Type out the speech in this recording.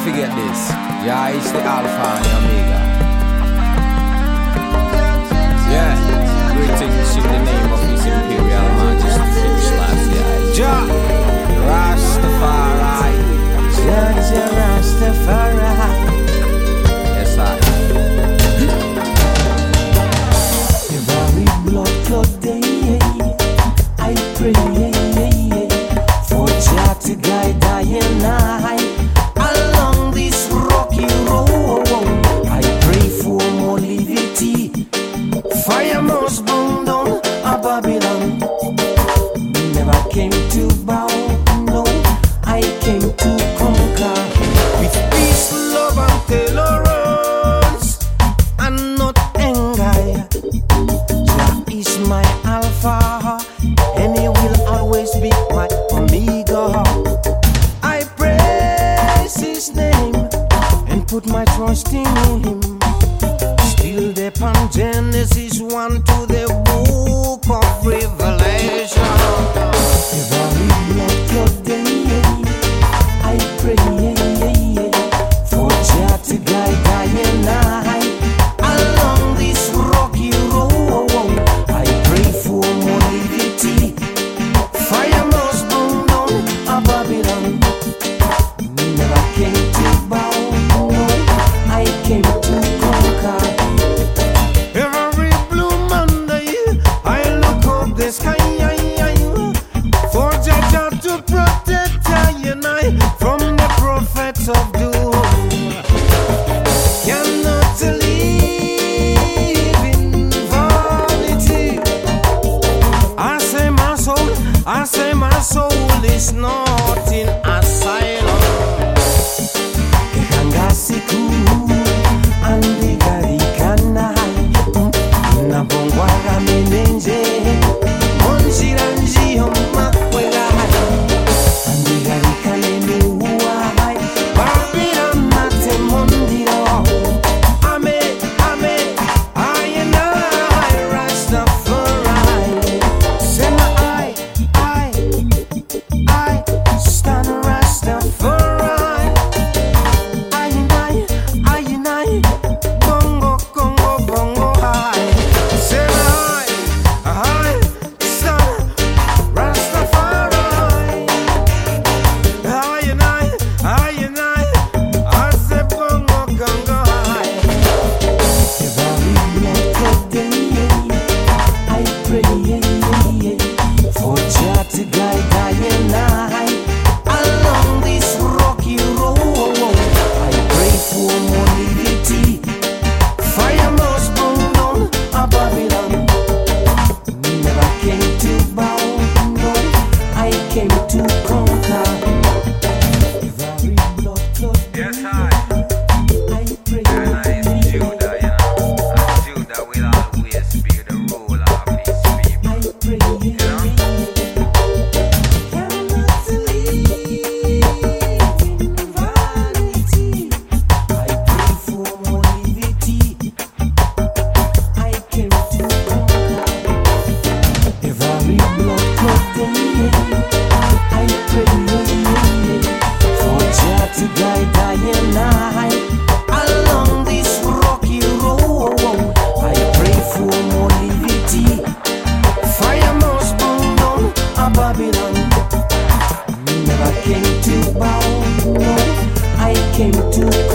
forget this. Yeah, it's the Alpha and the Omega. Yeah, greetings in the name of His Imperial Majesty King Selassie. Jah Rastafari. Jah Rastafari. Yes, I. Every blood clot day, I pray for Jah to guide I and I along this rocky road. I pray for more liberty. Fire must burn down a Babylon. Never came to bow, no, I came to conquer. With peace, love and tolerance, and not anger. Jah is my Alpha, and He will always be my Omega. I praise His name and put my trust in Him. Still upon Genesis 1 to the book of Revelation. Every blood clot day, I pray for Jah to guide I and I along this rocky road. I pray for more liberty. Fire must burn down a Babylon. Never came to bow, no, I came to conquer. Every blue Monday, I look up the sky for Jah to protect I and I from the prophets of doom. Cannot live in vanity. I say my soul is not in asylum. Kangasiku andigari kana na bongwara menenje monjiranji makwela andigari kale nuwa babira mate mondiro ame I and I Rastafari. Sema I stand Rastafari. I and I bongo Congo bongo high. Sema I stand Rastafari. I and I say bongo Congo high. Every blood clot day, I pray for Jah to guide I and I along this rocky road. I pray for more liberty. Fire must burn down a Babylon. Never came to bow, no, I came to conquer. Every blood clot day, Yes, I. I pray. And Judah, you know. And Judah will always be the ruler of his people. I pray. Cannot live in vanity. I pray for more liberty. I came to conquer. Every blood clot day, I pray for Jah to guide I and I along this rocky road. I pray for more liberty. Fire must burn down a Babylon. Never came to bow, no, I came to